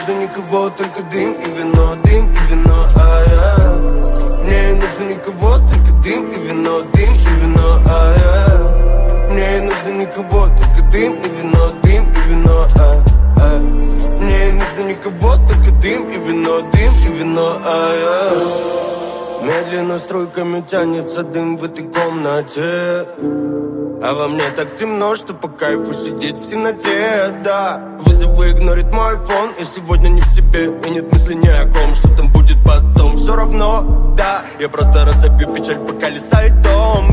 нужно никого, только дым и вино, дым и вино, а-я. Мне не нужно никого, только дым и вино, дым и вино, а-я. Мне не нужно никого, только дым и вино, дым и вино, а-я. Мне не нужно никого, только дым и вино, дым и вино, а-я. Медленно струйками тянется дым в этой комнате, а во мне так темно, что по кайфу сидеть в темноте, да. Вызовы игнорит мой фон, я сегодня не в себе, и нет мысли ни о ком, что там будет потом. Все равно, да, я просто разобью печаль по колеса льдом,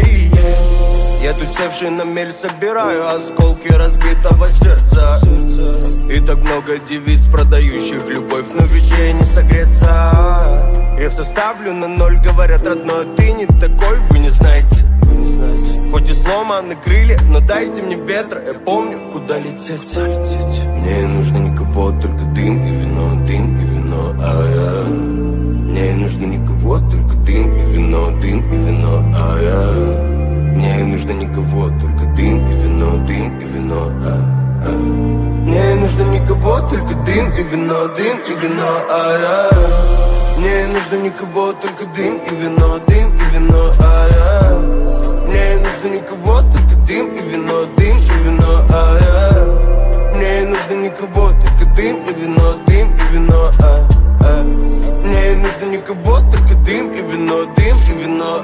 Я тут севший на мель собираю осколки разбитого сердца. И так много девиц, продающих любовь, но ведь ей не согреться. Я все ставлю на ноль, говорят, родной, ты не такой, вы не знаете. Хоть и сломаны крылья, но дайте мне ветра, я помню, куда лететь. Мне не нужно никого, только дым и вино, дым и вино, а-я. Мне не нужно никого, только дым и вино, дым и вино, а-я. Мне не нужно никого, только дым и вино, дым и вино, а-я. Мне не нужно никого, только дым и вино, дым и вино, а-я. Мне не нужно никого, только дым и вино, дым и вино, а-я. Мне не нужно никого, только дым и вино, дым и вино, а-я. Мне не нужно никого, только дым и вино, дым и вино, а-я. Мне не нужно никого, только дым и вино, дым и вино,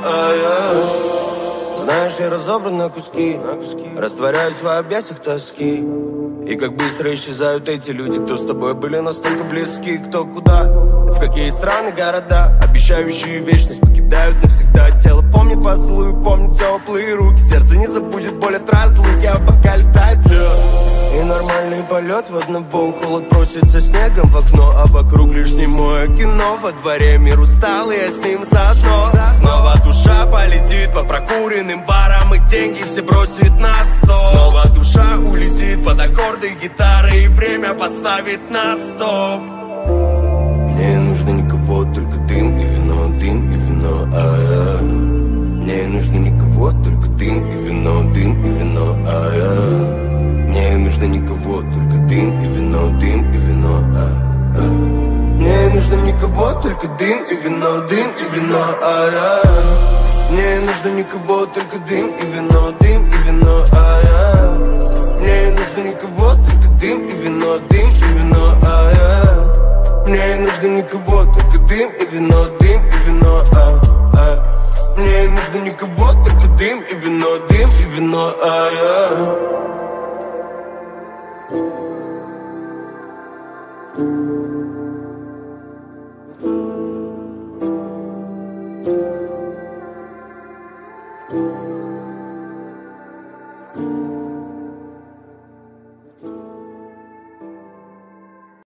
а-я. Знаешь, я разобран на куски, растворяюсь в объятиях тоски. И как быстро исчезают эти люди, кто с тобой были настолько близки, кто куда, в какие страны, города, обещающие вечность покидают навсегда. Тело помнит поцелуй, помнит теплые руки, сердце не забудет боль от разлуки, а пока летает лед. И нормальный полет в одного, холод просится снегом в окно, а вокруг лишь немое кино. Во дворе мир устал, и я с ним заодно. Снова душа полетит по прокуренным барам, и деньги все бросит на стол. Снова душа улетит под аккорды гитары, и время поставит на стоп. Мне не нужно никого, только дым и вино, а-я. Мне не нужно никого, только дым и вино, а-я. Мне не нужно никого, только дым и вино, а-я. Мне не нужно никого, только дым и вино, а-я. Мне не нужно никого, только дым и вино, а-я. Мне не нужно никого, только дым и вино, а-я. Мне не нужно никого, только дым и вино, а-я. Мне не нужно никого, только дым и вино, а-я.